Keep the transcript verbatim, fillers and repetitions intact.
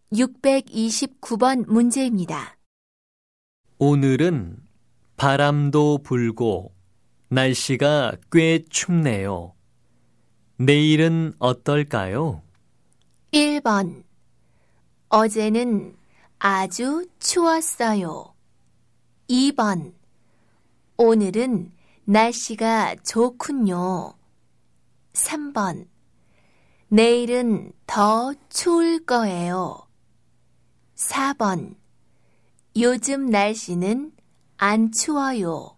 육백이십구 번 문제입니다. 오늘은 바람도 불고 날씨가 꽤 춥네요. 내일은 어떨까요? 일 번. 어제는 아주 추웠어요. 이 번. 오늘은 날씨가 좋군요. 삼 번. 내일은 더 추울 거예요. 사 번. 요즘 날씨는 안 추워요.